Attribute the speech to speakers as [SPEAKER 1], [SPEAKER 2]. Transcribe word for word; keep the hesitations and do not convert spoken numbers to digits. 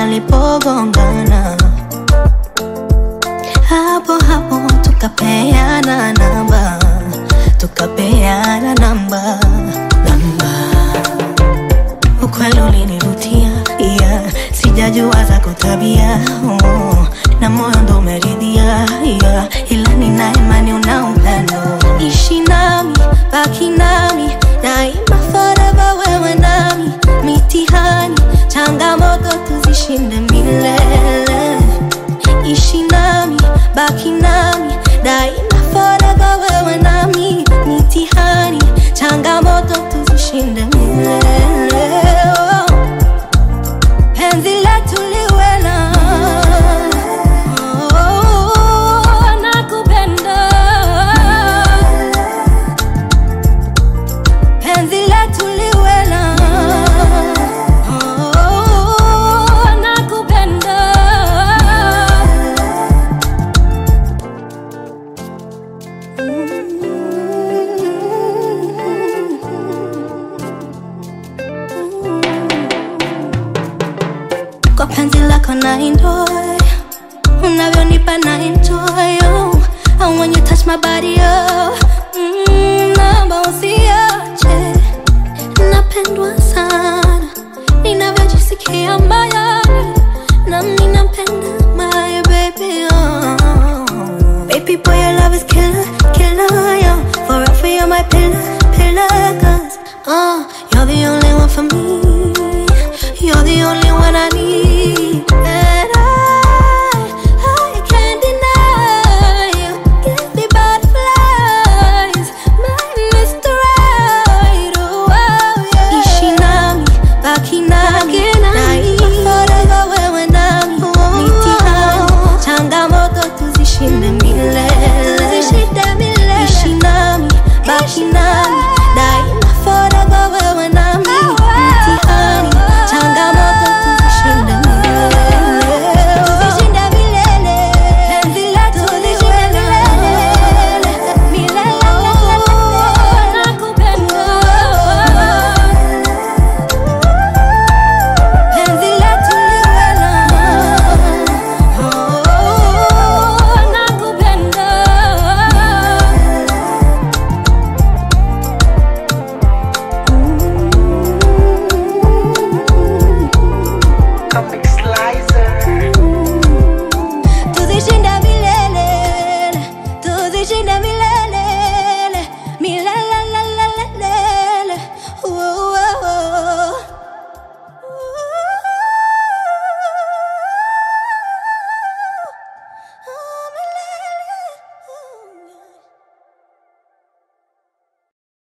[SPEAKER 1] palipogongana. Hapo hapo tukapeana namba, tukapeana namba, namba. Ukweli ulinivutia, yeah. Sijajua za kutabia, oh. Na moyo ndo umeridhia, yeah. Ila nina imani una upendo. Ishi nami, baki nami, daima forever wewe nami. Mitihani, changamoto tuzishinde milele. Ishi nami, baki nami, daima forever wewe nami. Mitihani, changamoto tuzishinde milele. Oh. Penzi letu liwe na oh, nakupenda. Penzi letu liwe na oh, nakupenda. Kwa penzi lako na enjoy, unavyonipa na enjoy, oh. And when you touch my body, oh, mm, naomba usiache. Napendwa sana, ninavyojisikia moyoni.